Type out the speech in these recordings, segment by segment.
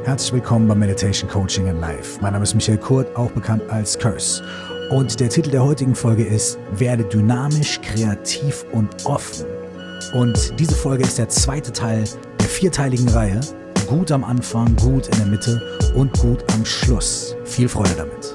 Herzlich willkommen bei Meditation Coaching in Life. Mein Name ist Michael Kurt, auch bekannt als Curse. Und der Titel der heutigen Folge ist Werde dynamisch, kreativ und offen. Und diese Folge ist der zweite Teil der vierteiligen Reihe. Gut am Anfang, gut in der Mitte und gut am Schluss. Viel Freude damit.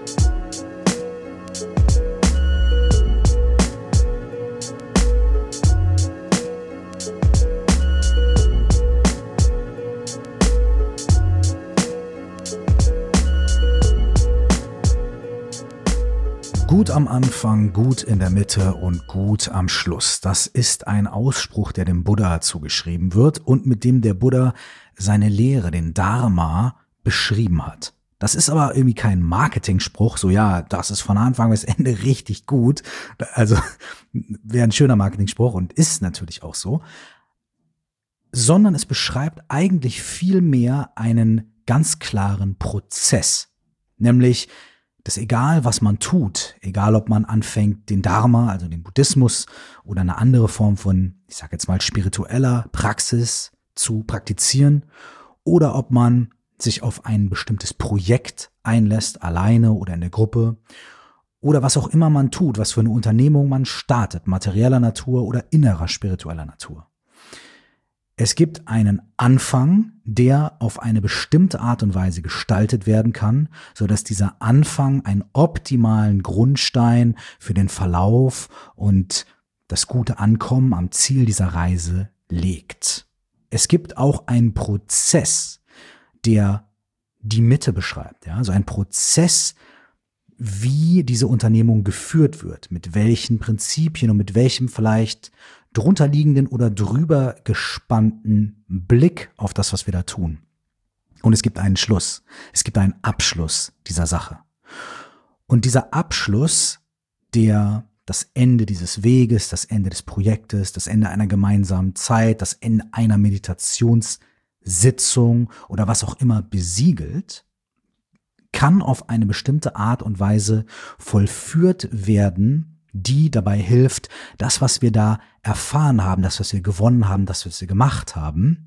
Gut am Anfang, gut in der Mitte und gut am Schluss. Das ist ein Ausspruch, der dem Buddha zugeschrieben wird und mit dem der Buddha seine Lehre, den Dharma, beschrieben hat. Das ist aber irgendwie kein Marketingspruch, so ja, das ist von Anfang bis Ende richtig gut. Also wäre ein schöner Marketingspruch und ist natürlich auch so. Sondern es beschreibt eigentlich viel mehr einen ganz klaren Prozess. Nämlich, dass egal, was man tut, egal, ob man anfängt, den Dharma, also den Buddhismus oder eine andere Form von, ich sage jetzt mal, spiritueller Praxis zu praktizieren oder ob man sich auf ein bestimmtes Projekt einlässt, alleine oder in der Gruppe oder was auch immer man tut, was für eine Unternehmung man startet, materieller Natur oder innerer spiritueller Natur. Es gibt einen Anfang, der auf eine bestimmte Art und Weise gestaltet werden kann, so dass dieser Anfang einen optimalen Grundstein für den Verlauf und das gute Ankommen am Ziel dieser Reise legt. Es gibt auch einen Prozess, der die Mitte beschreibt, ja, also ein Prozess, wie diese Unternehmung geführt wird, mit welchen Prinzipien und mit welchem vielleicht drunterliegenden oder drüber gespannten Blick auf das, was wir da tun. Und es gibt einen Schluss, es gibt einen Abschluss dieser Sache. Und dieser Abschluss, der das Ende dieses Weges, das Ende des Projektes, das Ende einer gemeinsamen Zeit, das Ende einer Meditationssitzung oder was auch immer besiegelt, kann auf eine bestimmte Art und Weise vollführt werden, die dabei hilft, das, was wir da erfahren haben, das, was wir gewonnen haben, das, was wir gemacht haben,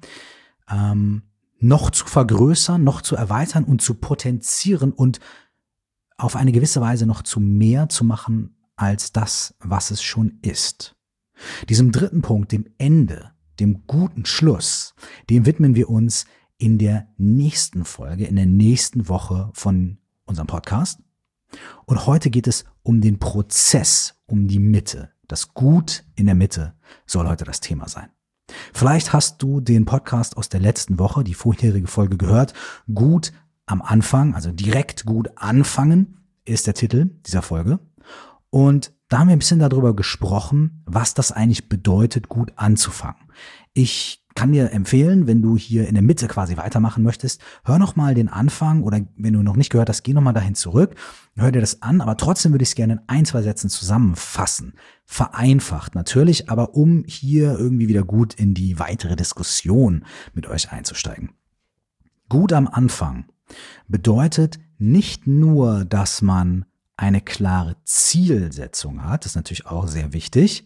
noch zu vergrößern, noch zu erweitern und zu potenzieren und auf eine gewisse Weise noch zu mehr zu machen als das, was es schon ist. Diesem dritten Punkt, dem Ende, dem guten Schluss, dem widmen wir uns in der nächsten Folge, in der nächsten Woche von unserem Podcast. Und heute geht es um den Prozess, um die Mitte. Das Gut in der Mitte soll heute das Thema sein. Vielleicht hast du den Podcast aus der letzten Woche, die vorherige Folge gehört. Gut am Anfang, also direkt gut anfangen, ist der Titel dieser Folge. Und da haben wir ein bisschen darüber gesprochen, was das eigentlich bedeutet, gut anzufangen. Ich kann dir empfehlen, wenn du hier in der Mitte quasi weitermachen möchtest, hör noch mal den Anfang oder wenn du noch nicht gehört hast, geh noch mal dahin zurück, hör dir das an, aber trotzdem würde ich es gerne in ein, zwei Sätzen zusammenfassen. Vereinfacht natürlich, aber um hier irgendwie wieder gut in die weitere Diskussion mit euch einzusteigen. Gut am Anfang bedeutet nicht nur, dass man eine klare Zielsetzung hat, das ist natürlich auch sehr wichtig,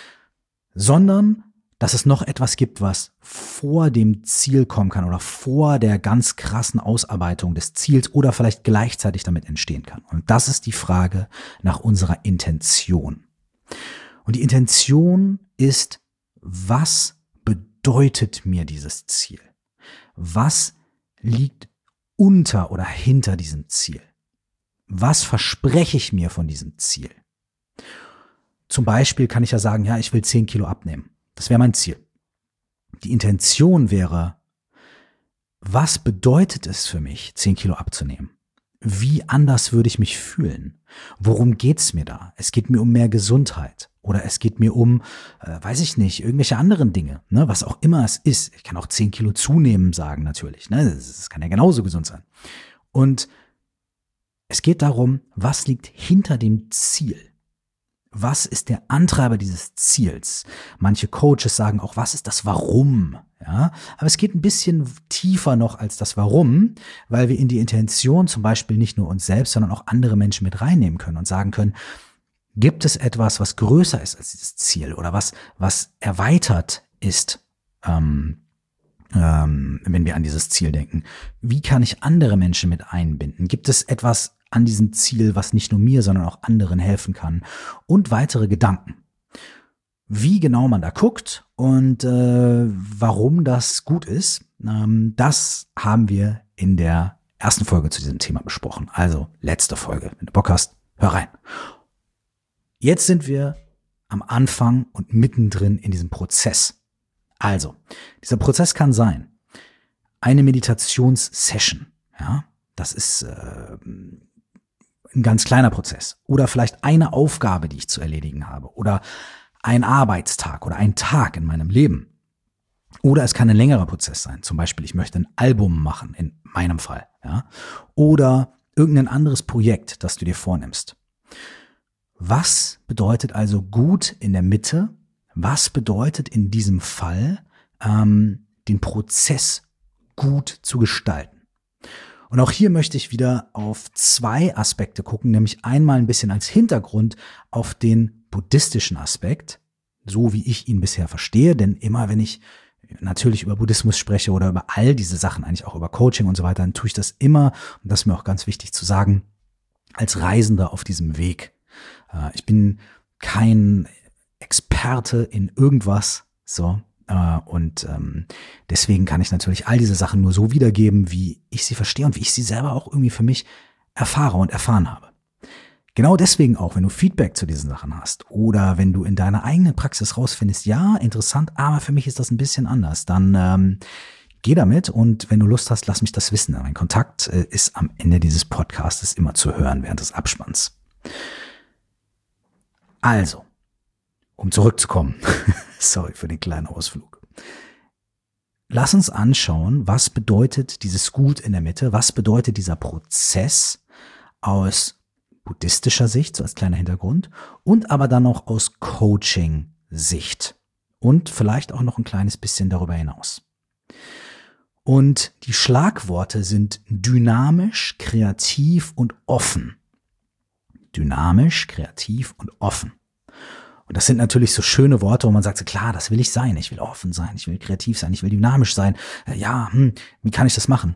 sondern dass es noch etwas gibt, was vor dem Ziel kommen kann oder vor der ganz krassen Ausarbeitung des Ziels oder vielleicht gleichzeitig damit entstehen kann. Und das ist die Frage nach unserer Intention. Und die Intention ist, was bedeutet mir dieses Ziel? Was liegt unter oder hinter diesem Ziel? Was verspreche ich mir von diesem Ziel? Zum Beispiel kann ich ja sagen, ja, ich will 10 Kilo abnehmen. Das wäre mein Ziel. Die Intention wäre, was bedeutet es für mich, 10 Kilo abzunehmen? Wie anders würde ich mich fühlen? Worum geht's mir da? Es geht mir um mehr Gesundheit oder es geht mir um, weiß ich nicht, irgendwelche anderen Dinge, ne? Was auch immer es ist. Ich kann auch 10 Kilo zunehmen sagen natürlich, ne? Das kann ja genauso gesund sein. Und es geht darum, was liegt hinter dem Ziel? Was ist der Antreiber dieses Ziels? Manche Coaches sagen auch, was ist das Warum? Ja, aber es geht ein bisschen tiefer noch als das Warum, weil wir in die Intention zum Beispiel nicht nur uns selbst, sondern auch andere Menschen mit reinnehmen können und sagen können, gibt es etwas, was größer ist als dieses Ziel oder was erweitert ist wenn wir an dieses Ziel denken? Wie kann ich andere Menschen mit einbinden? Gibt es etwas an diesem Ziel, was nicht nur mir, sondern auch anderen helfen kann? Und weitere Gedanken. Wie genau man da guckt und warum das gut ist, das haben wir in der ersten Folge zu diesem Thema besprochen. Also letzte Folge. Wenn du Bock hast, hör rein. Jetzt sind wir am Anfang und mittendrin in diesem Prozess. Also, dieser Prozess kann sein eine Meditationssession. Ja, das ist ein ganz kleiner Prozess. Oder vielleicht eine Aufgabe, die ich zu erledigen habe. Oder ein Arbeitstag oder ein Tag in meinem Leben. Oder es kann ein längerer Prozess sein. Zum Beispiel, ich möchte ein Album machen, in meinem Fall. Ja? Oder irgendein anderes Projekt, das du dir vornimmst. Was bedeutet also gut in der Mitte? Was bedeutet in diesem Fall, den Prozess gut zu gestalten? Und auch hier möchte ich wieder auf zwei Aspekte gucken, nämlich einmal ein bisschen als Hintergrund auf den buddhistischen Aspekt, so wie ich ihn bisher verstehe, denn immer wenn ich natürlich über Buddhismus spreche oder über all diese Sachen, eigentlich auch über Coaching und so weiter, dann tue ich das immer, und das ist mir auch ganz wichtig zu sagen, als Reisender auf diesem Weg. Ich bin kein Experte in irgendwas, und deswegen kann ich natürlich all diese Sachen nur so wiedergeben, wie ich sie verstehe und wie ich sie selber auch irgendwie für mich erfahre und erfahren habe. Genau deswegen auch, wenn du Feedback zu diesen Sachen hast oder wenn du in deiner eigenen Praxis rausfindest, ja, interessant, aber für mich ist das ein bisschen anders, dann geh damit und wenn du Lust hast, lass mich das wissen. Mein Kontakt ist am Ende dieses Podcasts immer zu hören während des Abspanns. Also, um zurückzukommen, sorry für den kleinen Ausflug. Lass uns anschauen, was bedeutet dieses Gut in der Mitte, was bedeutet dieser Prozess aus buddhistischer Sicht, so als kleiner Hintergrund, und aber dann auch aus Coaching-Sicht und vielleicht auch noch ein kleines bisschen darüber hinaus. Und die Schlagworte sind dynamisch, kreativ und offen. Dynamisch, kreativ und offen. Und das sind natürlich so schöne Worte, wo man sagt, so, klar, das will ich sein. Ich will offen sein, ich will kreativ sein, ich will dynamisch sein. Wie kann ich das machen?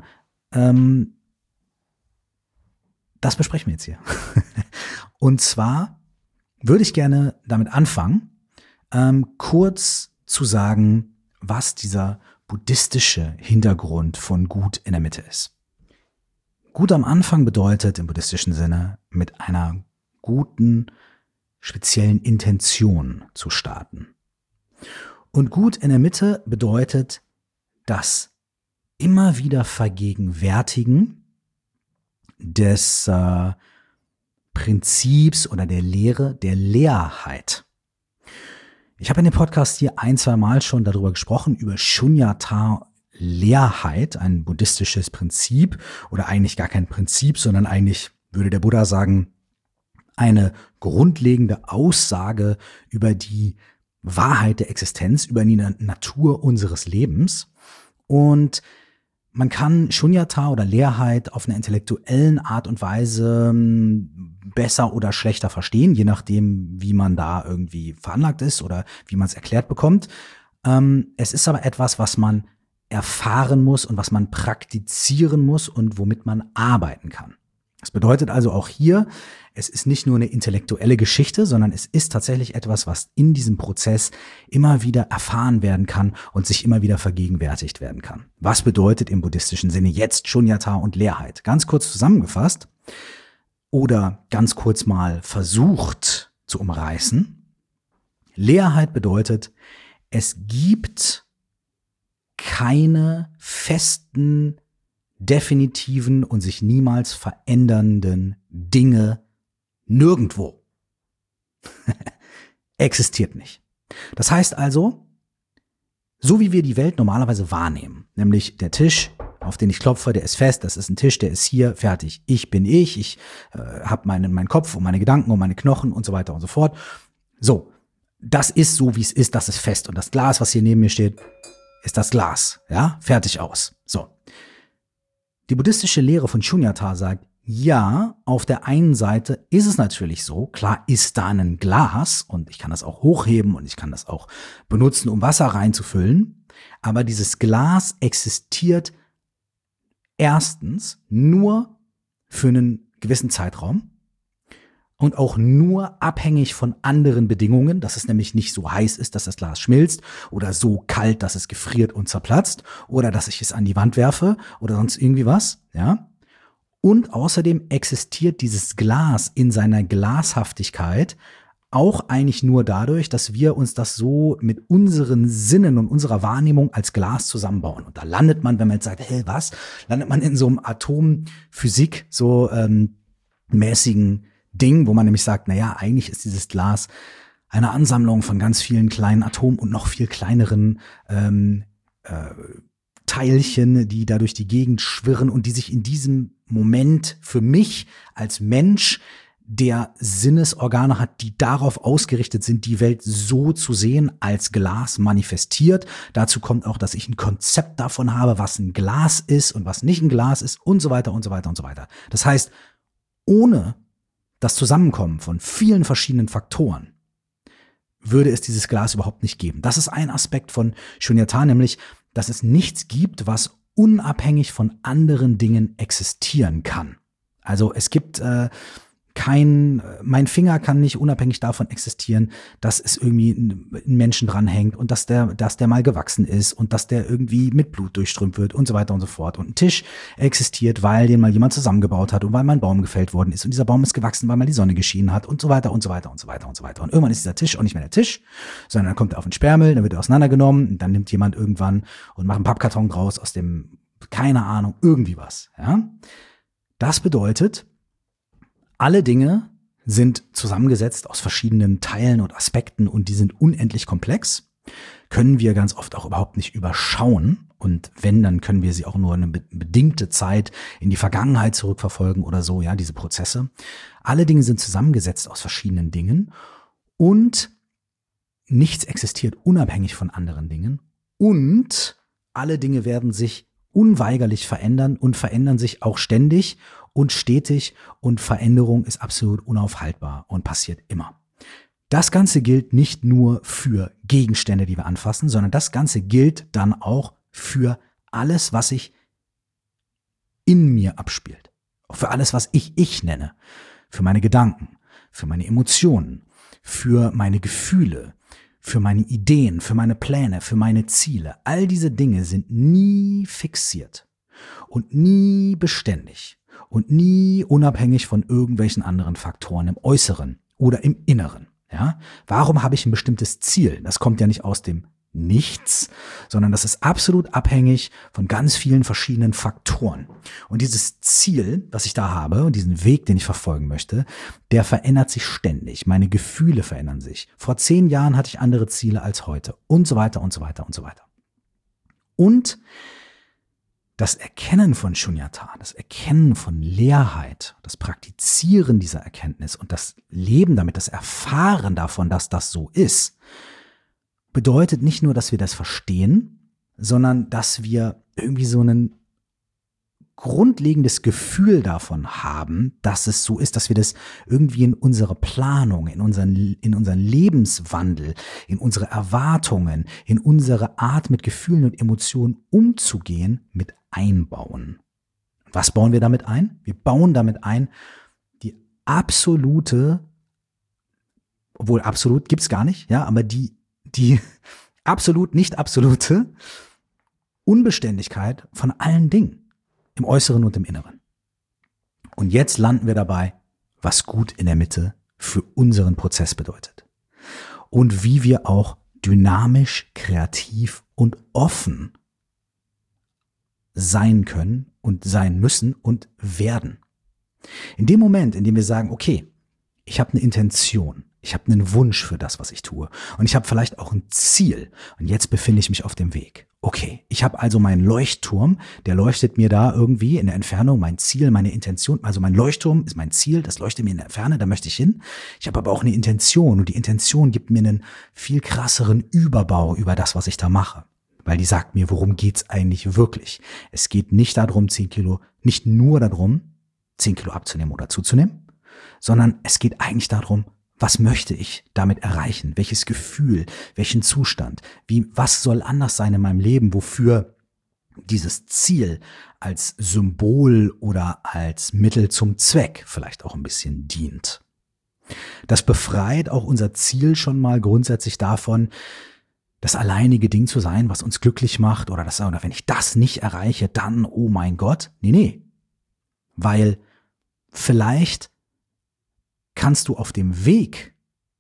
Das besprechen wir jetzt hier. Und zwar würde ich gerne damit anfangen, kurz zu sagen, was dieser buddhistische Hintergrund von Gut in der Mitte ist. Gut am Anfang bedeutet im buddhistischen Sinne, mit einer guten, speziellen Intention zu starten. Und Gut in der Mitte bedeutet das immer wieder Vergegenwärtigen des Prinzips oder der Lehre der Leerheit. Ich habe in dem Podcast hier 1-2 Mal schon darüber gesprochen, über Shunyata, Leerheit, ein buddhistisches Prinzip oder eigentlich gar kein Prinzip, sondern eigentlich würde der Buddha sagen, eine grundlegende Aussage über die Wahrheit der Existenz, über die Natur unseres Lebens. Und man kann Shunyata oder Leerheit auf einer intellektuellen Art und Weise besser oder schlechter verstehen, je nachdem, wie man da irgendwie veranlagt ist oder wie man es erklärt bekommt. Es ist aber etwas, was man erfahren muss und was man praktizieren muss und womit man arbeiten kann. Das bedeutet also auch hier, es ist nicht nur eine intellektuelle Geschichte, sondern es ist tatsächlich etwas, was in diesem Prozess immer wieder erfahren werden kann und sich immer wieder vergegenwärtigt werden kann. Was bedeutet im buddhistischen Sinne jetzt Shunyata und Leerheit? Ganz kurz zusammengefasst oder ganz kurz mal versucht zu umreißen. Leerheit bedeutet, es gibt keine festen, definitiven und sich niemals verändernden Dinge nirgendwo. Existiert nicht. Das heißt also, so wie wir die Welt normalerweise wahrnehmen, nämlich der Tisch, auf den ich klopfe, der ist fest, das ist ein Tisch, der ist hier, fertig. Ich bin ich habe meinen Kopf und meine Gedanken und meine Knochen und so weiter und so fort. So, das ist so, wie es ist, das ist fest. Und das Glas, was hier neben mir steht, ist das Glas. Ja, fertig aus. So. Die buddhistische Lehre von Shunyata sagt, ja, auf der einen Seite ist es natürlich so, klar ist da ein Glas und ich kann das auch hochheben und ich kann das auch benutzen, um Wasser reinzufüllen. Aber dieses Glas existiert erstens nur für einen gewissen Zeitraum und auch nur abhängig von anderen Bedingungen, dass es nämlich nicht so heiß ist, dass das Glas schmilzt oder so kalt, dass es gefriert und zerplatzt oder dass ich es an die Wand werfe oder sonst irgendwie was, ja. Und außerdem existiert dieses Glas in seiner Glashaftigkeit auch eigentlich nur dadurch, dass wir uns das so mit unseren Sinnen und unserer Wahrnehmung als Glas zusammenbauen. Und da landet man, wenn man jetzt sagt, hey, was? Landet man in so einem Atomphysik, so mäßigen Ding, wo man nämlich sagt, naja, eigentlich ist dieses Glas eine Ansammlung von ganz vielen kleinen Atomen und noch viel kleineren Teilchen, die da durch die Gegend schwirren und die sich in diesem Moment für mich als Mensch, der Sinnesorgane hat, die darauf ausgerichtet sind, die Welt so zu sehen, als Glas manifestiert. Dazu kommt auch, dass ich ein Konzept davon habe, was ein Glas ist und was nicht ein Glas ist und so weiter und so weiter und so weiter. Das heißt, ohne das Zusammenkommen von vielen verschiedenen Faktoren würde es dieses Glas überhaupt nicht geben. Das ist ein Aspekt von Shunyata, nämlich, dass es nichts gibt, was unabhängig von anderen Dingen existieren kann. Also es gibt mein Finger kann nicht unabhängig davon existieren, dass es irgendwie ein Menschen dranhängt und dass der mal gewachsen ist und dass der irgendwie mit Blut durchströmt wird und so weiter und so fort. Und ein Tisch existiert, weil den mal jemand zusammengebaut hat und weil mal ein Baum gefällt worden ist und dieser Baum ist gewachsen, weil mal die Sonne geschienen hat und so weiter und so weiter und so weiter und so weiter. Und irgendwann ist dieser Tisch auch nicht mehr der Tisch, sondern dann kommt er auf den Sperrmüll, dann wird er auseinandergenommen und dann nimmt jemand irgendwann und macht einen Pappkarton draus aus dem, keine Ahnung, irgendwie was. Ja? Das bedeutet, alle Dinge sind zusammengesetzt aus verschiedenen Teilen und Aspekten und die sind unendlich komplex, können wir ganz oft auch überhaupt nicht überschauen und wenn, dann können wir sie auch nur eine bedingte Zeit in die Vergangenheit zurückverfolgen oder so, ja, diese Prozesse. Alle Dinge sind zusammengesetzt aus verschiedenen Dingen und nichts existiert unabhängig von anderen Dingen und alle Dinge werden sich unweigerlich verändern und verändern sich auch ständig und stetig und Veränderung ist absolut unaufhaltbar und passiert immer. Das Ganze gilt nicht nur für Gegenstände, die wir anfassen, sondern das Ganze gilt dann auch für alles, was sich in mir abspielt. Auch für alles, was ich nenne. Für meine Gedanken, für meine Emotionen, für meine Gefühle, für meine Ideen, für meine Pläne, für meine Ziele. All diese Dinge sind nie fixiert und nie beständig und nie unabhängig von irgendwelchen anderen Faktoren im Äußeren oder im Inneren. Ja? Warum habe ich ein bestimmtes Ziel? Das kommt ja nicht aus dem Nichts, sondern das ist absolut abhängig von ganz vielen verschiedenen Faktoren. Und dieses Ziel, das ich da habe und diesen Weg, den ich verfolgen möchte, der verändert sich ständig. Meine Gefühle verändern sich. Vor 10 Jahren hatte ich andere Ziele als heute und so weiter und so weiter und so weiter. Und das Erkennen von Shunyata, das Erkennen von Leerheit, das Praktizieren dieser Erkenntnis und das Leben damit, das Erfahren davon, dass das so ist, bedeutet nicht nur, dass wir das verstehen, sondern dass wir irgendwie so ein grundlegendes Gefühl davon haben, dass es so ist, dass wir das irgendwie in unsere Planung, in unseren Lebenswandel, in unsere Erwartungen, in unsere Art mit Gefühlen und Emotionen umzugehen, mit einbauen. Was bauen wir damit ein? Wir bauen damit ein die absolute, obwohl absolut gibt's gar nicht, ja, aber die absolut nicht absolute Unbeständigkeit von allen Dingen im Äußeren und im Inneren. Und jetzt landen wir dabei, was gut in der Mitte für unseren Prozess bedeutet. Und wie wir auch dynamisch, kreativ und offen sein können und sein müssen und werden. In dem Moment, in dem wir sagen, okay, ich habe eine Intention, ich habe einen Wunsch für das, was ich tue und ich habe vielleicht auch ein Ziel und jetzt befinde ich mich auf dem Weg. Okay, ich habe also meinen Leuchtturm, der leuchtet mir da irgendwie in der Entfernung, mein Ziel, meine Intention, also mein Leuchtturm ist mein Ziel, das leuchtet mir in der Ferne, da möchte ich hin. Ich habe aber auch eine Intention und die Intention gibt mir einen viel krasseren Überbau über das, was ich da mache. Weil die sagt mir, worum geht's eigentlich wirklich? Es geht nicht darum, nicht nur darum, 10 Kilo abzunehmen oder zuzunehmen, sondern es geht eigentlich darum, Was möchte ich damit erreichen? Welches Gefühl? Welchen Zustand? Was soll anders sein in meinem Leben? Wofür dieses Ziel als Symbol oder als Mittel zum Zweck vielleicht auch ein bisschen dient? Das befreit auch unser Ziel schon mal grundsätzlich davon, das alleinige Ding zu sein, was uns glücklich macht, oder wenn ich das nicht erreiche, dann, oh mein Gott. Nee. Weil vielleicht kannst du auf dem Weg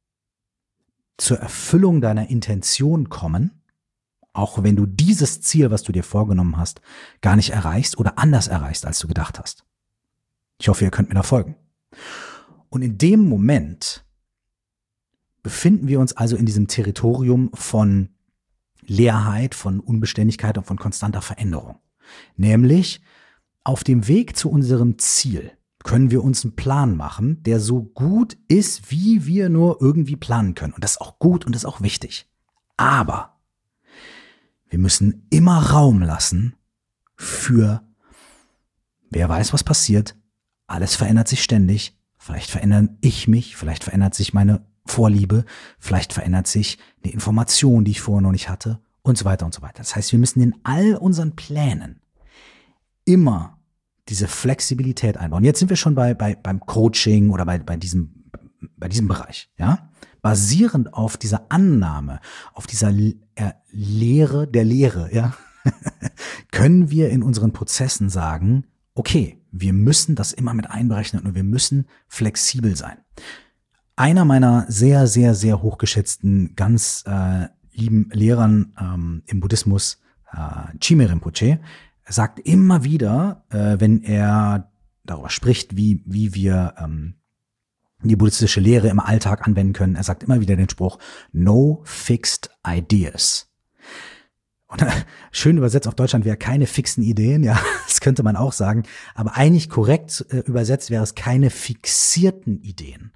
zur Erfüllung deiner Intention kommen, auch wenn du dieses Ziel, was du dir vorgenommen hast, gar nicht erreichst oder anders erreichst, als du gedacht hast. Ich hoffe, ihr könnt mir da folgen. Und in dem Moment befinden wir uns also in diesem Territorium von Leerheit, von Unbeständigkeit und von konstanter Veränderung. Nämlich auf dem Weg zu unserem Ziel können wir uns einen Plan machen, der so gut ist, wie wir nur irgendwie planen können. Und das ist auch gut und das ist auch wichtig. Aber wir müssen immer Raum lassen für, wer weiß, was passiert. Alles verändert sich ständig. Vielleicht verändere ich mich, vielleicht verändert sich meine Vorliebe, vielleicht verändert sich eine Information, die ich vorher noch nicht hatte und so weiter und so weiter. Das heißt, wir müssen in all unseren Plänen immer diese Flexibilität einbauen. Jetzt sind wir schon beim Coaching oder bei diesem Bereich, ja? Basierend auf dieser Annahme, auf dieser Lehre der Lehre, ja, können wir in unseren Prozessen sagen, okay, wir müssen das immer mit einberechnen und wir müssen flexibel sein. Einer meiner sehr, sehr, sehr hochgeschätzten, ganz lieben Lehrern im Buddhismus, Chime Rinpoche, sagt immer wieder, wenn er darüber spricht, wie wir die buddhistische Lehre im Alltag anwenden können, er sagt immer wieder den Spruch, no fixed ideas. Und schön übersetzt auf Deutschland wäre keine fixen Ideen, ja, das könnte man auch sagen, aber eigentlich korrekt übersetzt wäre es keine fixierten Ideen.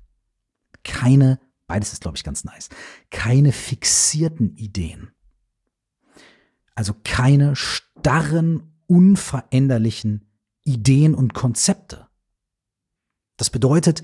Beides ist, glaube ich, ganz nice, keine fixierten Ideen. Also keine starren, unveränderlichen Ideen und Konzepte. Das bedeutet,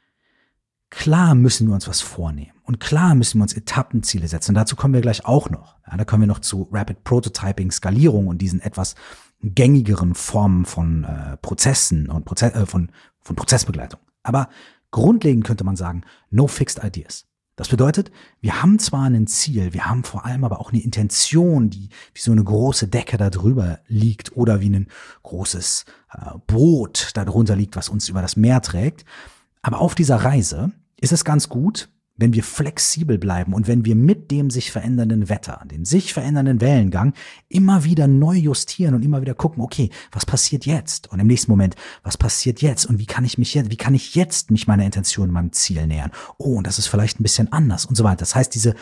klar müssen wir uns was vornehmen und klar müssen wir uns Etappenziele setzen. Und dazu kommen wir gleich auch noch. Ja, da kommen wir noch zu Rapid Prototyping, Skalierung und diesen etwas gängigeren Formen von Prozessen und von Prozessbegleitung. Aber grundlegend könnte man sagen, no fixed ideas. Das bedeutet, wir haben zwar ein Ziel, wir haben vor allem aber auch eine Intention, die wie so eine große Decke da drüber liegt oder wie ein großes Boot da drunter liegt, was uns über das Meer trägt. Aber auf dieser Reise ist es ganz gut, wenn wir flexibel bleiben und wenn wir mit dem sich verändernden Wetter, dem sich verändernden Wellengang immer wieder neu justieren und immer wieder gucken, okay, was passiert jetzt? Und im nächsten Moment, was passiert jetzt? Und wie kann ich jetzt mich meiner Intention, meinem Ziel nähern? Oh, und das ist vielleicht ein bisschen anders und so weiter. Das heißt, diese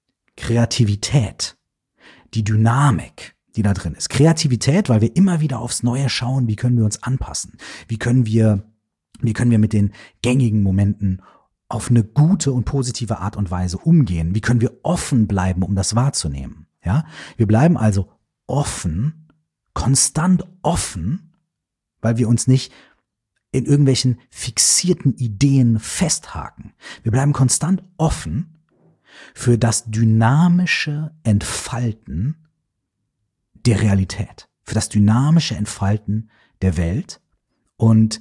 Kreativität, die Dynamik, die da drin ist. Kreativität, weil wir immer wieder aufs Neue schauen, wie können wir uns anpassen? Wie können wir mit den gängigen Momenten auf eine gute und positive Art und Weise umgehen? Wie können wir offen bleiben, um das wahrzunehmen? Ja, wir bleiben also offen, konstant offen, weil wir uns nicht in irgendwelchen fixierten Ideen festhaken. Wir bleiben konstant offen für das dynamische Entfalten der Realität, für das dynamische Entfalten der Welt und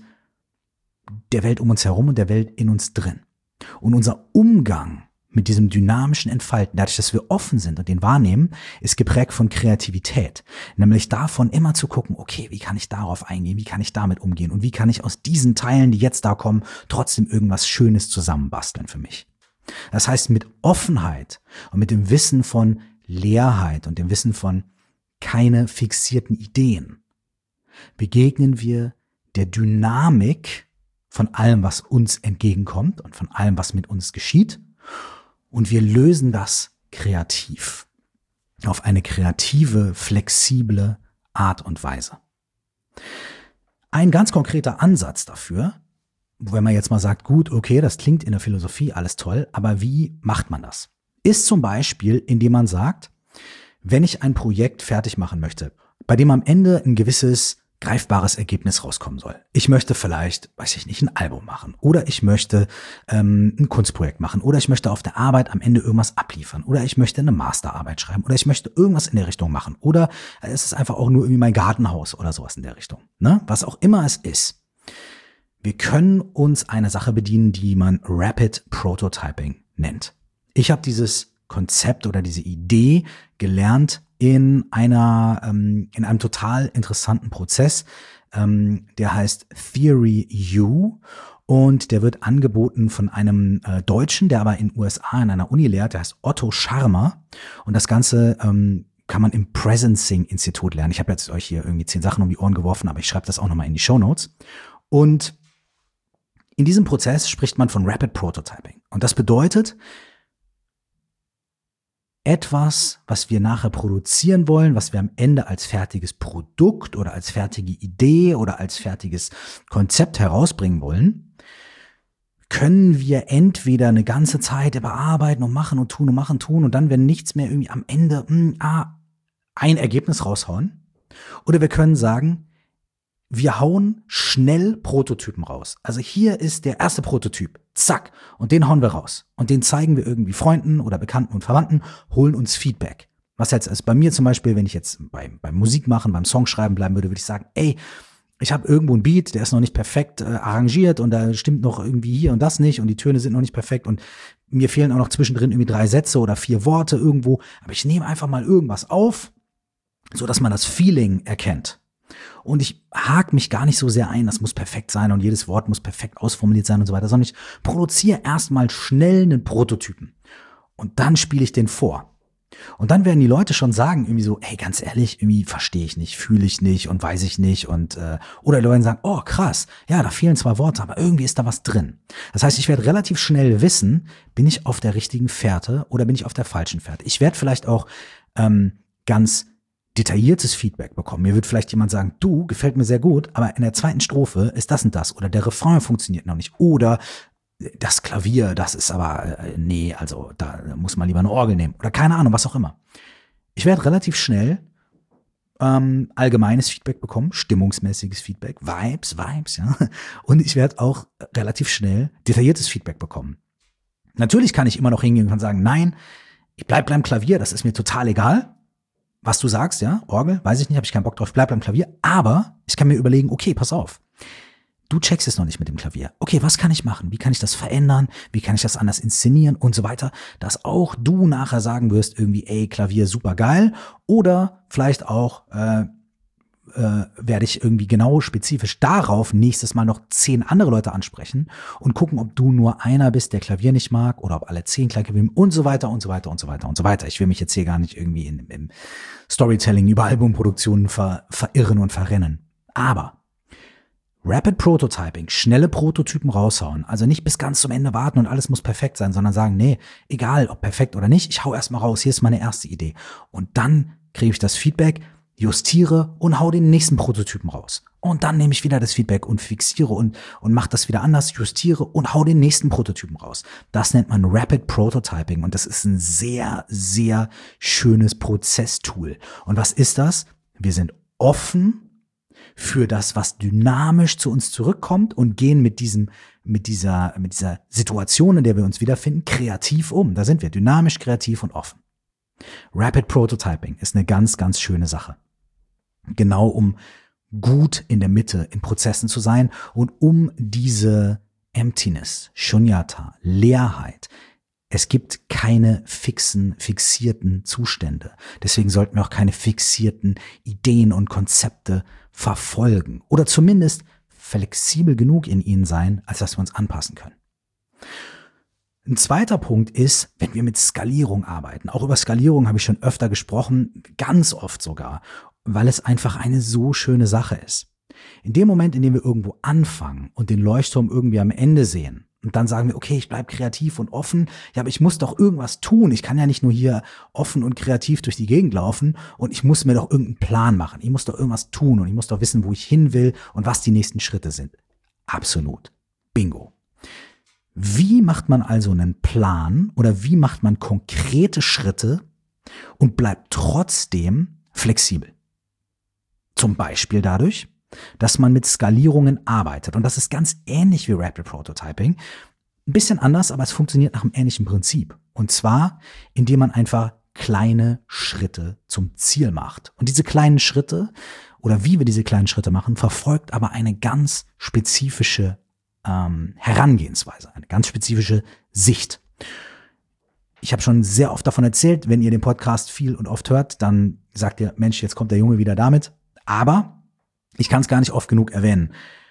der Welt um uns herum und der Welt in uns drin. Und unser Umgang mit diesem dynamischen Entfalten, dadurch, dass wir offen sind und den wahrnehmen, ist geprägt von Kreativität. Nämlich davon immer zu gucken, okay, wie kann ich darauf eingehen, wie kann ich damit umgehen und wie kann ich aus diesen Teilen, die jetzt da kommen, trotzdem irgendwas Schönes zusammenbasteln für mich. Das heißt, mit Offenheit und mit dem Wissen von Leerheit und dem Wissen von keine fixierten Ideen begegnen wir der Dynamik von allem, was uns entgegenkommt und von allem, was mit uns geschieht. Und wir lösen das kreativ, auf eine kreative, flexible Art und Weise. Ein ganz konkreter Ansatz dafür, wenn man jetzt mal sagt, gut, okay, das klingt in der Philosophie alles toll, aber wie macht man das? Ist zum Beispiel, indem man sagt, wenn ich ein Projekt fertig machen möchte, bei dem am Ende ein gewisses greifbares Ergebnis rauskommen soll. Ich möchte vielleicht, weiß ich nicht, ein Album machen oder ich möchte ein Kunstprojekt machen oder ich möchte auf der Arbeit am Ende irgendwas abliefern oder ich möchte eine Masterarbeit schreiben oder ich möchte irgendwas in der Richtung machen oder es ist einfach auch nur irgendwie mein Gartenhaus oder sowas in der Richtung. Ne? Was auch immer es ist. Wir können uns einer Sache bedienen, die man Rapid Prototyping nennt. Ich habe dieses Konzept oder diese Idee gelernt in einem total interessanten Prozess, der heißt Theory U und der wird angeboten von einem Deutschen, der aber in den USA in einer Uni lehrt, der heißt Otto Scharmer und das Ganze kann man im Presencing-Institut lernen. Ich habe jetzt euch hier irgendwie 10 Sachen um die Ohren geworfen, aber ich schreibe das auch nochmal in die Shownotes. Und in diesem Prozess spricht man von Rapid Prototyping und das bedeutet, etwas, was wir nachher produzieren wollen, was wir am Ende als fertiges Produkt oder als fertige Idee oder als fertiges Konzept herausbringen wollen, können wir entweder eine ganze Zeit bearbeiten und machen und tun und dann, wenn nichts mehr irgendwie am Ende ein Ergebnis raushauen. Oder wir können sagen, wir hauen schnell Prototypen raus. Also hier ist der erste Prototyp. Zack. Und den hauen wir raus. Und den zeigen wir irgendwie Freunden oder Bekannten und Verwandten, holen uns Feedback. Was jetzt ist bei mir zum Beispiel, wenn ich jetzt beim Musik machen, beim Songschreiben bleiben würde ich sagen, ey, ich habe irgendwo einen Beat, der ist noch nicht perfekt arrangiert und da stimmt noch irgendwie hier und das nicht und die Töne sind noch nicht perfekt und mir fehlen auch noch zwischendrin irgendwie 3 Sätze oder 4 Worte irgendwo. Aber ich nehme einfach mal irgendwas auf, so dass man das Feeling erkennt. Und ich hake mich gar nicht so sehr ein, das muss perfekt sein und jedes Wort muss perfekt ausformuliert sein und so weiter, sondern ich produziere erstmal schnell einen Prototypen und dann spiele ich den vor. Und dann werden die Leute schon sagen irgendwie so, hey, ganz ehrlich, irgendwie verstehe ich nicht, fühle ich nicht und weiß ich nicht und oder die Leute sagen, oh krass, ja, da fehlen 2 Worte, aber irgendwie ist da was drin. Das heißt, ich werde relativ schnell wissen, bin ich auf der richtigen Fährte oder bin ich auf der falschen Fährte. Ich werde vielleicht auch ganz detailliertes Feedback bekommen. Mir wird vielleicht jemand sagen, du, gefällt mir sehr gut, aber in der 2. Strophe ist das und das oder der Refrain funktioniert noch nicht oder das Klavier, das ist aber, nee, also da muss man lieber eine Orgel nehmen oder keine Ahnung, was auch immer. Ich werde relativ schnell allgemeines Feedback bekommen, stimmungsmäßiges Feedback, Vibes, ja. Und ich werde auch relativ schnell detailliertes Feedback bekommen. Natürlich kann ich immer noch hingehen und sagen, nein, ich bleib beim Klavier, das ist mir total egal. Was du sagst, ja, Orgel, weiß ich nicht, habe ich keinen Bock drauf, bleib beim Klavier. Aber ich kann mir überlegen, okay, pass auf, du checkst es noch nicht mit dem Klavier. Okay, was kann ich machen? Wie kann ich das verändern? Wie kann ich das anders inszenieren und so weiter? Dass auch du nachher sagen wirst, irgendwie, ey, Klavier super geil. Oder vielleicht auch werde ich irgendwie genau spezifisch darauf nächstes Mal noch 10 andere Leute ansprechen und gucken, ob du nur einer bist, der Klavier nicht mag oder ob alle 10 Klavier und so weiter und so weiter und so weiter und so weiter. Ich will mich jetzt hier gar nicht irgendwie im Storytelling über Albumproduktionen verirren und verrennen. Aber Rapid Prototyping, schnelle Prototypen raushauen, also nicht bis ganz zum Ende warten und alles muss perfekt sein, sondern sagen, nee, egal ob perfekt oder nicht, ich hau erstmal raus, hier ist meine erste Idee. Und dann kriege ich das Feedback, justiere und hau den nächsten Prototypen raus. Und dann nehme ich wieder das Feedback und fixiere und mache das wieder anders, justiere und hau den nächsten Prototypen raus. Das nennt man Rapid Prototyping und das ist ein sehr, sehr schönes Prozesstool. Und was ist das? Wir sind offen für das, was dynamisch zu uns zurückkommt und gehen mit dieser Situation, in der wir uns wiederfinden, kreativ um. Da sind wir dynamisch, kreativ und offen. Rapid Prototyping ist eine ganz, ganz schöne Sache. Genau um gut in der Mitte in Prozessen zu sein und um diese Emptiness, Shunyata, Leerheit. Es gibt keine fixierten Zustände. Deswegen sollten wir auch keine fixierten Ideen und Konzepte verfolgen oder zumindest flexibel genug in ihnen sein, als dass wir uns anpassen können. Ein zweiter Punkt ist, wenn wir mit Skalierung arbeiten. Auch über Skalierung habe ich schon öfter gesprochen, ganz oft sogar, weil es einfach eine so schöne Sache ist. In dem Moment, in dem wir irgendwo anfangen und den Leuchtturm irgendwie am Ende sehen und dann sagen wir, okay, ich bleibe kreativ und offen, ja, aber ich muss doch irgendwas tun. Ich kann ja nicht nur hier offen und kreativ durch die Gegend laufen und ich muss mir doch irgendeinen Plan machen. Ich muss doch irgendwas tun und ich muss doch wissen, wo ich hin will und was die nächsten Schritte sind. Absolut. Bingo. Wie macht man also einen Plan oder wie macht man konkrete Schritte und bleibt trotzdem flexibel? Zum Beispiel dadurch, dass man mit Skalierungen arbeitet. Und das ist ganz ähnlich wie Rapid Prototyping. Ein bisschen anders, aber es funktioniert nach einem ähnlichen Prinzip. Und zwar, indem man einfach kleine Schritte zum Ziel macht. Und diese kleinen Schritte oder wie wir diese kleinen Schritte machen, verfolgt aber eine ganz spezifische Herangehensweise, eine ganz spezifische Sicht. Ich habe schon sehr oft davon erzählt, wenn ihr den Podcast viel und oft hört, dann sagt ihr, Mensch, jetzt kommt der Junge wieder damit. Aber ich kann es gar nicht oft genug erwähnen.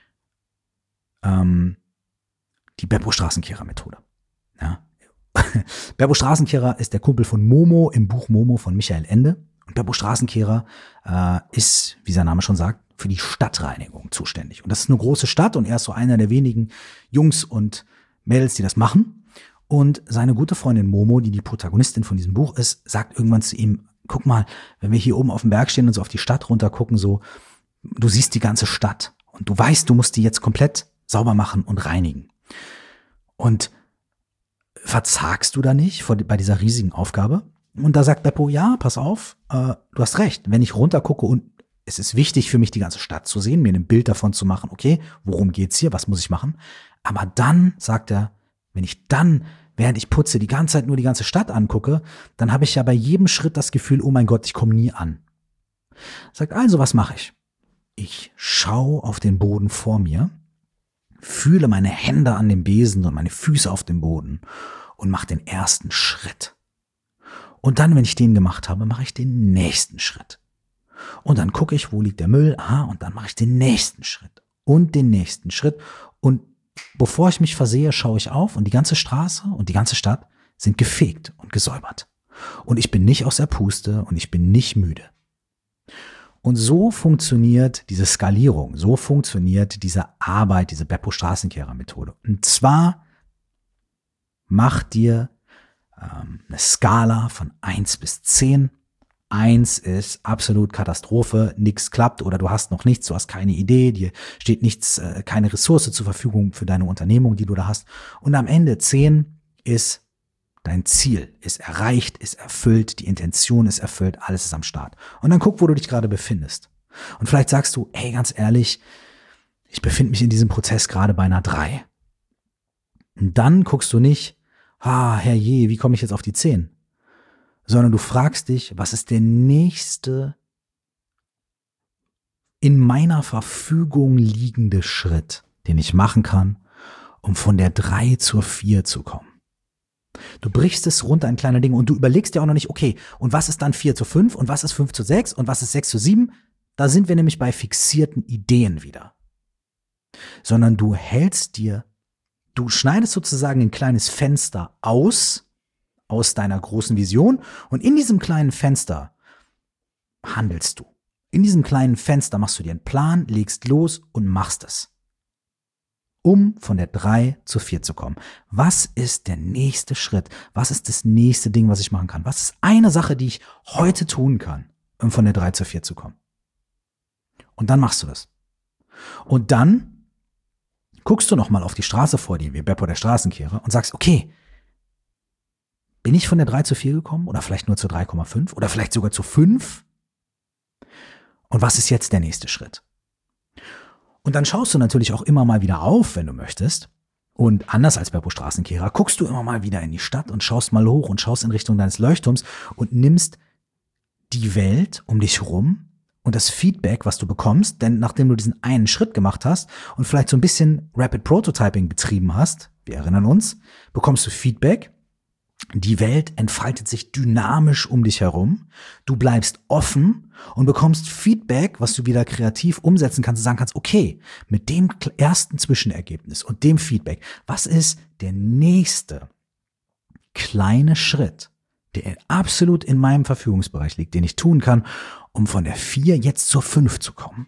Die Beppo-Straßenkehrer-Methode. Ja. Beppo Straßenkehrer ist der Kumpel von Momo im Buch Momo von Michael Ende. Und Beppo Straßenkehrer ist, wie sein Name schon sagt, für die Stadtreinigung zuständig. Und das ist eine große Stadt und er ist so einer der wenigen Jungs und Mädels, die das machen. Und seine gute Freundin Momo, die Protagonistin von diesem Buch ist, sagt irgendwann zu ihm, guck mal, wenn wir hier oben auf dem Berg stehen und so auf die Stadt runter gucken, so, du siehst die ganze Stadt und du weißt, du musst die jetzt komplett sauber machen und reinigen. Und verzagst du da nicht bei dieser riesigen Aufgabe? Und da sagt Beppo, ja, pass auf, du hast recht, wenn ich runter gucke und es ist wichtig für mich, die ganze Stadt zu sehen, mir ein Bild davon zu machen, okay, worum geht's hier, was muss ich machen? Aber dann, sagt er, wenn ich dann, während ich putze, die ganze Zeit nur die ganze Stadt angucke, dann habe ich ja bei jedem Schritt das Gefühl, oh mein Gott, ich komme nie an. Sagt also, was mache ich? Ich schaue auf den Boden vor mir, fühle meine Hände an dem Besen und meine Füße auf dem Boden und mache den ersten Schritt. Und dann, wenn ich den gemacht habe, mache ich den nächsten Schritt. Und dann gucke ich, wo liegt der Müll? Aha, und dann mache ich den nächsten Schritt und den nächsten Schritt. Und bevor ich mich versehe, schaue ich auf und die ganze Straße und die ganze Stadt sind gefegt und gesäubert. Und ich bin nicht aus der Puste und ich bin nicht müde. Und so funktioniert diese Skalierung, so funktioniert diese Arbeit, diese Beppo Straßenkehrer-Methode. Und zwar mach dir eine Skala von 1 bis 10. 1 ist absolut Katastrophe, nichts klappt oder du hast noch nichts, du hast keine Idee, dir steht nichts, keine Ressource zur Verfügung für deine Unternehmung, die du da hast. Und am Ende 10 ist dein Ziel, ist erreicht, ist erfüllt, die Intention ist erfüllt, alles ist am Start. Und dann guck, wo du dich gerade befindest. Und vielleicht sagst du, hey, ganz ehrlich, ich befinde mich in diesem Prozess gerade bei einer 3. Und dann guckst du nicht, herrje, wie komme ich jetzt auf die 10? Sondern du fragst dich, was ist der nächste in meiner Verfügung liegende Schritt, den ich machen kann, um von der 3 zur 4 zu kommen. Du brichst es runter in kleine Dinge und du überlegst dir auch noch nicht, okay, und was ist dann 4 zu 5 und was ist 5 zu 6 und was ist 6 zu 7? Da sind wir nämlich bei fixierten Ideen wieder. Sondern du schneidest sozusagen ein kleines Fenster aus deiner großen Vision und in diesem kleinen Fenster handelst du. In diesem kleinen Fenster machst du dir einen Plan, legst los und machst es. Um von der 3 zur 4 zu kommen. Was ist der nächste Schritt? Was ist das nächste Ding, was ich machen kann? Was ist eine Sache, die ich heute tun kann, um von der 3 zur 4 zu kommen? Und dann machst du das. Und dann guckst du nochmal auf die Straße vor dir, wie Beppo der Straßenkehrer, und sagst, okay, bin ich von der 3 zu 4 gekommen? Oder vielleicht nur zu 3,5? Oder vielleicht sogar zu 5? Und was ist jetzt der nächste Schritt? Und dann schaust du natürlich auch immer mal wieder auf, wenn du möchtest. Und anders als Beppo Straßenkehrer guckst du immer mal wieder in die Stadt und schaust mal hoch und schaust in Richtung deines Leuchtturms und nimmst die Welt um dich rum und das Feedback, was du bekommst, denn nachdem du diesen einen Schritt gemacht hast und vielleicht so ein bisschen Rapid Prototyping betrieben hast, wir erinnern uns, bekommst du Feedback. Die Welt entfaltet sich dynamisch um dich herum. Du bleibst offen und bekommst Feedback, was du wieder kreativ umsetzen kannst und sagen kannst, okay, mit dem ersten Zwischenergebnis und dem Feedback, was ist der nächste kleine Schritt, der absolut in meinem Verfügungsbereich liegt, den ich tun kann, um von der 4 jetzt zur 5 zu kommen?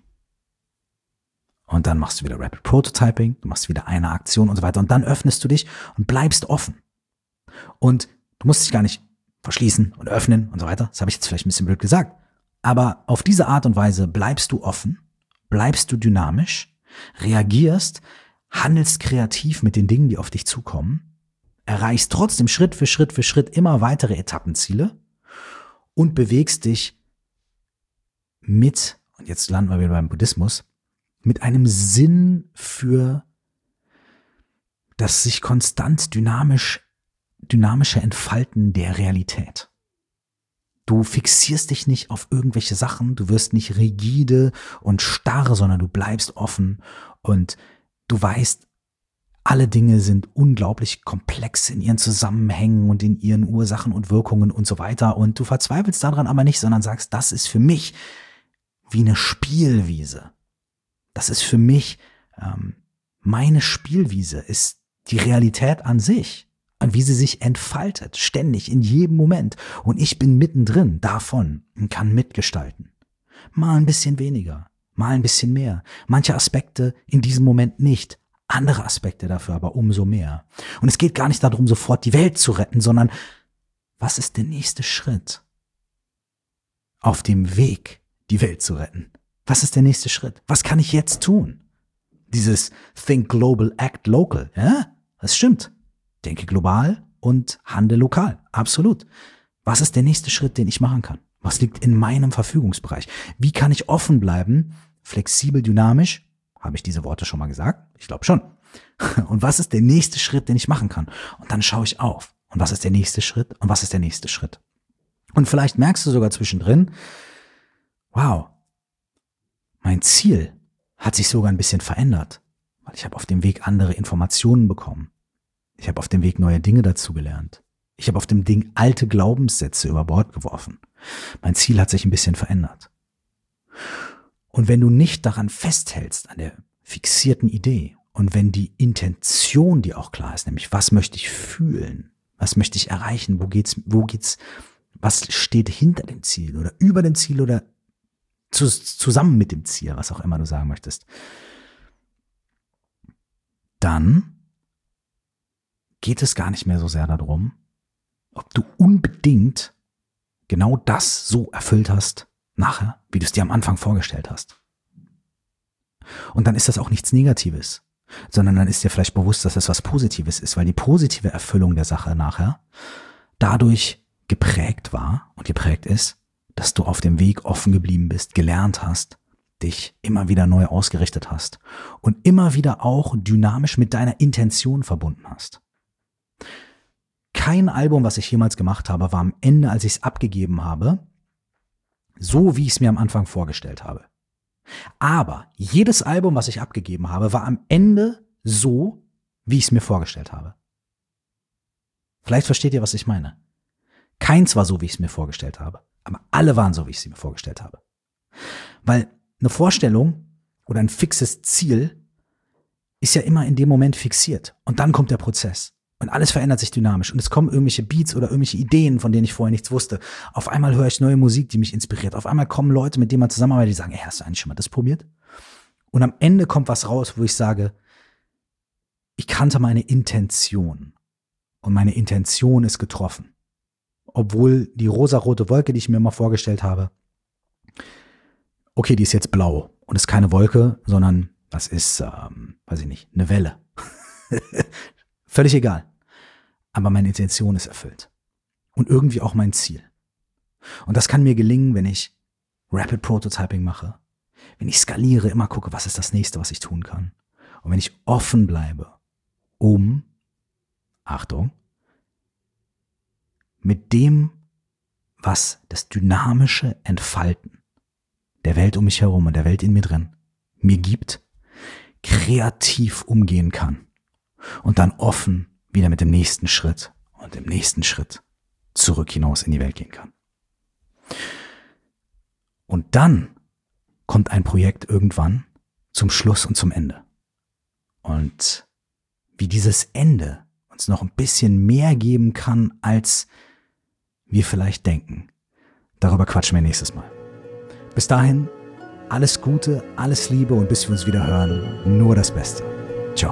Und dann machst du wieder Rapid Prototyping, du machst wieder eine Aktion und so weiter und dann öffnest du dich und bleibst offen. Und du musst dich gar nicht verschließen und öffnen und so weiter. Das habe ich jetzt vielleicht ein bisschen blöd gesagt. Aber auf diese Art und Weise bleibst du offen, bleibst du dynamisch, reagierst, handelst kreativ mit den Dingen, die auf dich zukommen, erreichst trotzdem Schritt für Schritt immer weitere Etappenziele und bewegst dich mit, und jetzt landen wir wieder beim Buddhismus, mit einem Sinn für das sich konstant dynamische Entfalten der Realität. Du fixierst dich nicht auf irgendwelche Sachen, du wirst nicht rigide und starr, sondern du bleibst offen und du weißt, alle Dinge sind unglaublich komplex in ihren Zusammenhängen und in ihren Ursachen und Wirkungen und so weiter und du verzweifelst daran aber nicht, sondern sagst, das ist für mich wie eine Spielwiese. Das ist für mich, meine Spielwiese ist die Realität an sich. Und wie sie sich entfaltet, ständig, in jedem Moment. Und ich bin mittendrin davon und kann mitgestalten. Mal ein bisschen weniger, mal ein bisschen mehr. Manche Aspekte in diesem Moment nicht, andere Aspekte dafür aber umso mehr. Und es geht gar nicht darum, sofort die Welt zu retten, sondern was ist der nächste Schritt auf dem Weg, die Welt zu retten? Was ist der nächste Schritt? Was kann ich jetzt tun? Dieses Think Global, Act Local, ja, das stimmt. Denke global und handle lokal. Absolut. Was ist der nächste Schritt, den ich machen kann? Was liegt in meinem Verfügungsbereich? Wie kann ich offen bleiben, flexibel, dynamisch? Habe ich diese Worte schon mal gesagt? Ich glaube schon. Und was ist der nächste Schritt, den ich machen kann? Und dann schaue ich auf. Und was ist der nächste Schritt? Und was ist der nächste Schritt? Und vielleicht merkst du sogar zwischendrin, wow, mein Ziel hat sich sogar ein bisschen verändert, weil ich habe auf dem Weg andere Informationen bekommen. Ich habe auf dem Weg neue Dinge dazugelernt. Ich habe auf dem Ding alte Glaubenssätze über Bord geworfen. Mein Ziel hat sich ein bisschen verändert. Und wenn du nicht daran festhältst, an der fixierten Idee, und wenn die Intention dir auch klar ist, nämlich was möchte ich fühlen, was möchte ich erreichen, wo geht's, was steht hinter dem Ziel oder über dem Ziel oder zusammen mit dem Ziel, was auch immer du sagen möchtest, dann geht es gar nicht mehr so sehr darum, ob du unbedingt genau das so erfüllt hast nachher, wie du es dir am Anfang vorgestellt hast. Und dann ist das auch nichts Negatives, sondern dann ist dir vielleicht bewusst, dass das was Positives ist, weil die positive Erfüllung der Sache nachher dadurch geprägt war und geprägt ist, dass du auf dem Weg offen geblieben bist, gelernt hast, dich immer wieder neu ausgerichtet hast und immer wieder auch dynamisch mit deiner Intention verbunden hast. Kein Album, was ich jemals gemacht habe, war am Ende, als ich es abgegeben habe, so wie ich es mir am Anfang vorgestellt habe. Aber jedes Album, was ich abgegeben habe, war am Ende so, wie ich es mir vorgestellt habe. Vielleicht versteht ihr, was ich meine. Keins war so, wie ich es mir vorgestellt habe, aber alle waren so, wie ich sie mir vorgestellt habe. Weil eine Vorstellung oder ein fixes Ziel ist ja immer in dem Moment fixiert und dann kommt der Prozess. Und alles verändert sich dynamisch. Und es kommen irgendwelche Beats oder irgendwelche Ideen, von denen ich vorher nichts wusste. Auf einmal höre ich neue Musik, die mich inspiriert. Auf einmal kommen Leute, mit denen man zusammenarbeitet, die sagen, ey, hast du eigentlich schon mal das probiert? Und am Ende kommt was raus, wo ich sage, ich kannte meine Intention. Und meine Intention ist getroffen. Obwohl die rosarote Wolke, die ich mir mal vorgestellt habe, okay, die ist jetzt blau. Und ist keine Wolke, sondern das ist, weiß ich nicht, eine Welle. Völlig egal. Aber meine Intention ist erfüllt. Und irgendwie auch mein Ziel. Und das kann mir gelingen, wenn ich Rapid Prototyping mache, wenn ich skaliere, immer gucke, was ist das nächste, was ich tun kann. Und wenn ich offen bleibe, um, Achtung, mit dem, was das dynamische Entfalten der Welt um mich herum und der Welt in mir drin mir gibt, kreativ umgehen kann. Und dann offen wieder mit dem nächsten Schritt und dem nächsten Schritt zurück hinaus in die Welt gehen kann. Und dann kommt ein Projekt irgendwann zum Schluss und zum Ende. Und wie dieses Ende uns noch ein bisschen mehr geben kann, als wir vielleicht denken, darüber quatschen wir nächstes Mal. Bis dahin, alles Gute, alles Liebe und bis wir uns wieder hören, nur das Beste. Ciao.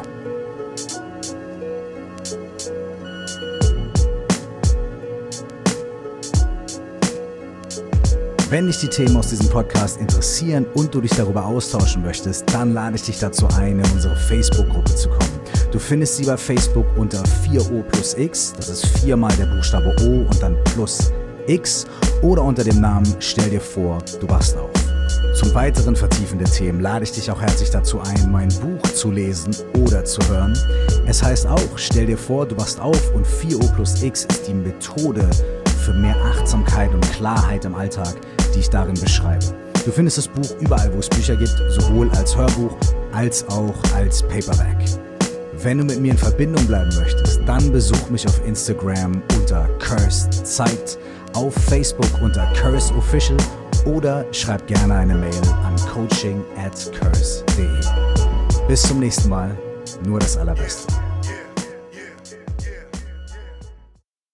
Wenn dich die Themen aus diesem Podcast interessieren und du dich darüber austauschen möchtest, dann lade ich dich dazu ein, in unsere Facebook-Gruppe zu kommen. Du findest sie bei Facebook unter 4O plus X, das ist 4 mal der Buchstabe O und dann plus X, oder unter dem Namen Stell dir vor, du wachst auf. Zum weiteren Vertiefen der Themen lade ich dich auch herzlich dazu ein, mein Buch zu lesen oder zu hören. Es heißt auch, stell dir vor, du wachst auf und 4O plus X ist die Methode für mehr Achtsamkeit und Klarheit im Alltag, die ich darin beschreibe. Du findest das Buch überall, wo es Bücher gibt, sowohl als Hörbuch als auch als Paperback. Wenn du mit mir in Verbindung bleiben möchtest, dann besuch mich auf Instagram unter Cursed Zeit, auf Facebook unter Curse Official oder schreib gerne eine Mail an coaching@curse.de. Bis zum nächsten Mal, nur das Allerbeste.